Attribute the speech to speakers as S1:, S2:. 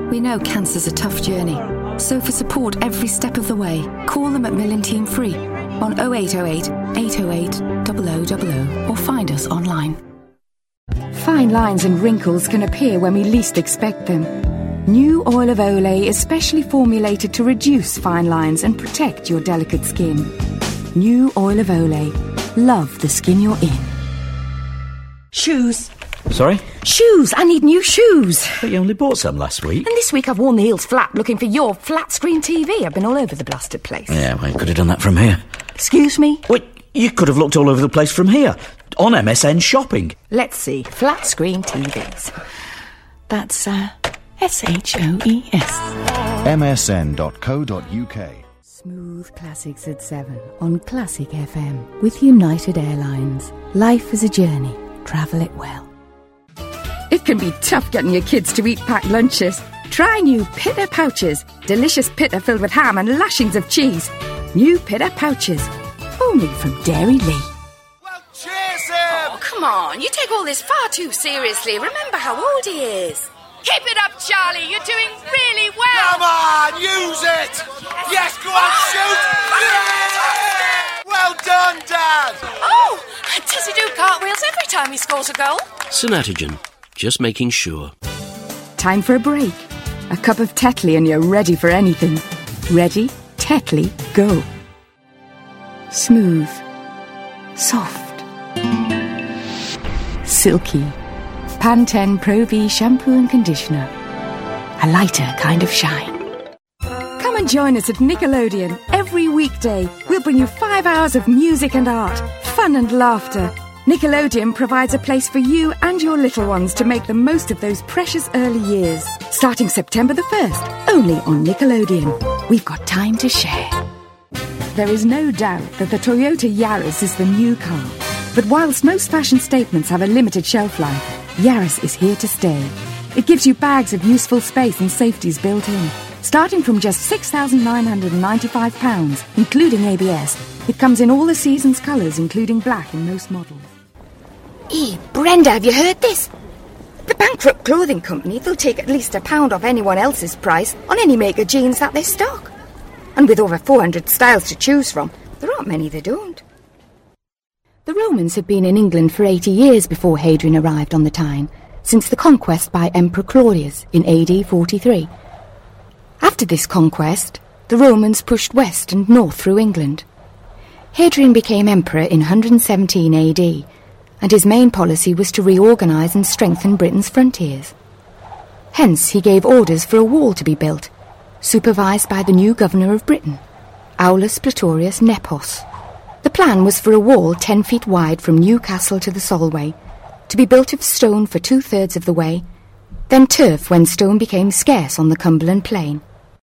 S1: We know cancer's a tough journey, so for support every step of the way, call them at Millen Team Free on 0808 808 0000 or find us online.
S2: Fine lines and wrinkles can appear when we least expect them. New Oil of Olay is specially formulated to reduce fine lines and protect your delicate skin. New Oil of Olay. Love the skin you're in.
S3: Shoes.
S4: Sorry?
S3: Shoes! I need new shoes.
S4: But you only bought some last week.
S3: And this week I've worn the heels flat looking for your flat-screen TV. I've been all over the blasted place.
S4: Yeah, well, you could have done that from here.
S3: Excuse me?
S4: Wait, you could have looked all over the place from here. On MSN Shopping.
S3: Let's see. Flat-screen TVs. That's, SHOES.
S5: msn.co.uk.
S2: Smooth Classics at 7 on Classic FM with United Airlines. Life is a journey. Travel it well. It can be tough getting your kids to eat packed lunches. Try new Pitta Pouches. Delicious Pitta filled with ham and lashings of cheese. New Pitta Pouches. Only from Dairy Lee.
S6: Well, cheers him!
S3: Oh, come on. You take all this far too seriously. Remember how old he is. Keep it up, Charlie. You're doing really well.
S6: Come on, use it! Yes, go on, shoot! Yeah! Well done, Dad!
S3: Oh, does he do cartwheels every time he scores a goal?
S7: Synatogen. Just making sure.
S2: Time for a break. A cup of Tetley and you're ready for anything. Ready, Tetley, go. Smooth. Soft. Silky. Pantene Pro V shampoo and conditioner. A lighter kind of shine. Come and join us at Nickelodeon. Every weekday, we'll bring you 5 hours of music and art, fun and laughter. Nickelodeon provides a place for you and your little ones to make the most of those precious early years. Starting September the 1st, only on Nickelodeon. We've got time to share. There is no doubt that the Toyota Yaris is the new car. But whilst most fashion statements have a limited shelf life, Yaris is here to stay. It gives you bags of useful space and safeties built in. Starting from just £6,995, including ABS, it comes in all the season's colours, including black in most models.
S3: Brenda, have you heard this? The bankrupt clothing company, they'll take at least £1 off anyone else's price on any make of jeans that they stock. And with over 400 styles to choose from, there aren't many that don't. The Romans had been in England for 80 years before Hadrian arrived on the Tyne, since the conquest by Emperor Claudius in AD 43. After this conquest, the Romans pushed west and north through England. Hadrian became emperor in 117 AD, and his main policy was to reorganise and strengthen Britain's frontiers. Hence, he gave orders for a wall to be built, supervised by the new governor of Britain, Aulus Praetorius Nepos. The plan was for a wall 10 feet wide from Newcastle to the Solway, to be built of stone for 2/3 of the way, then turf when stone became scarce on the Cumberland Plain.